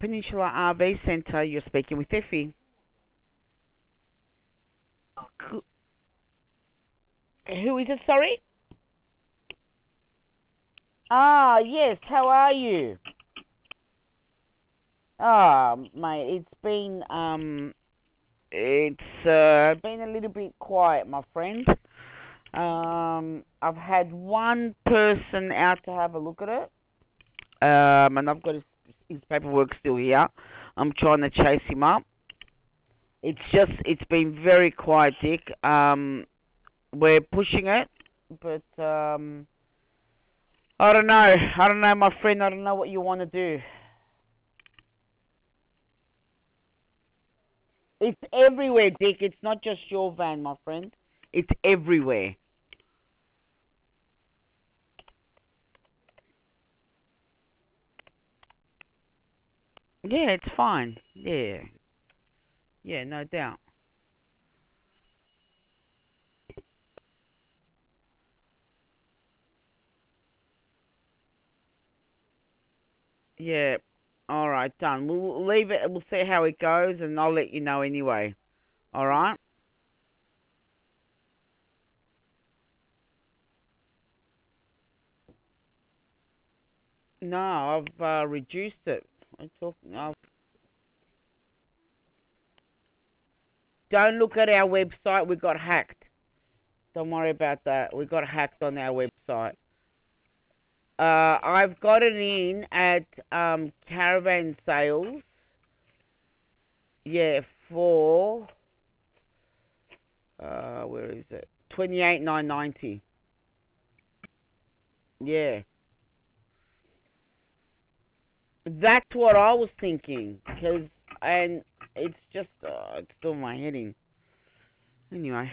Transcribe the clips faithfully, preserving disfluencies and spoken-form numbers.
Peninsula R V Centre. You're speaking with Effie. Who is it? Sorry. Ah, yes. How are you? Ah, mate. It's been um, it's uh, been a little bit quiet, my friend. Um, I've had one person out to have a look at it. Um, and I've got his, his paperwork still here. I'm trying to chase him up. It's just, it's been very quiet, Dick. Um, we're pushing it, but um, I don't know. I don't know, my friend. I don't know what you want to do. It's everywhere, Dick. It's not just your van, my friend. It's everywhere. Yeah, it's fine. Yeah, yeah, no doubt. Yeah. All right, done. We'll leave it. We'll see how it goes, and I'll let you know anyway. All right. No, I've uh, reduced it. I talk, I've, don't look at our website. We got hacked. Don't worry about that. We got hacked on our website. Uh, I've got it in at um, Caravan Sales. Yeah, for uh, where is it? Twenty eight nine ninety. Yeah, that's what I was thinking. Cause and it's just uh, it's still my heading. Anyway.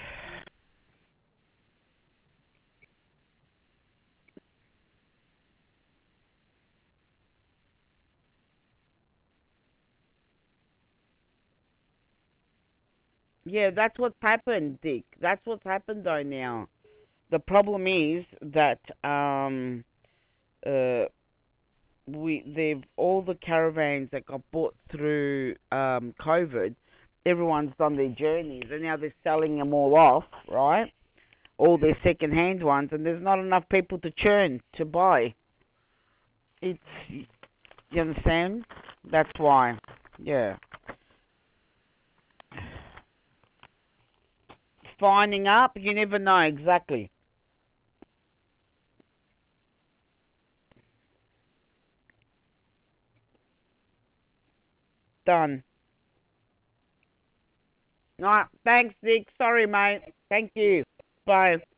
Yeah, that's what's happened, Dick. That's what's happened though now. The problem is that um uh we they've all the caravans that got bought through um COVID, everyone's done their journeys and now they're selling them all off, right? All their second hand ones, and there's not enough people to churn to buy. It's you understand? That's why. Yeah. Finding up, you never know exactly. Done. All right. Thanks, Dick. Sorry, mate. Thank you. Bye.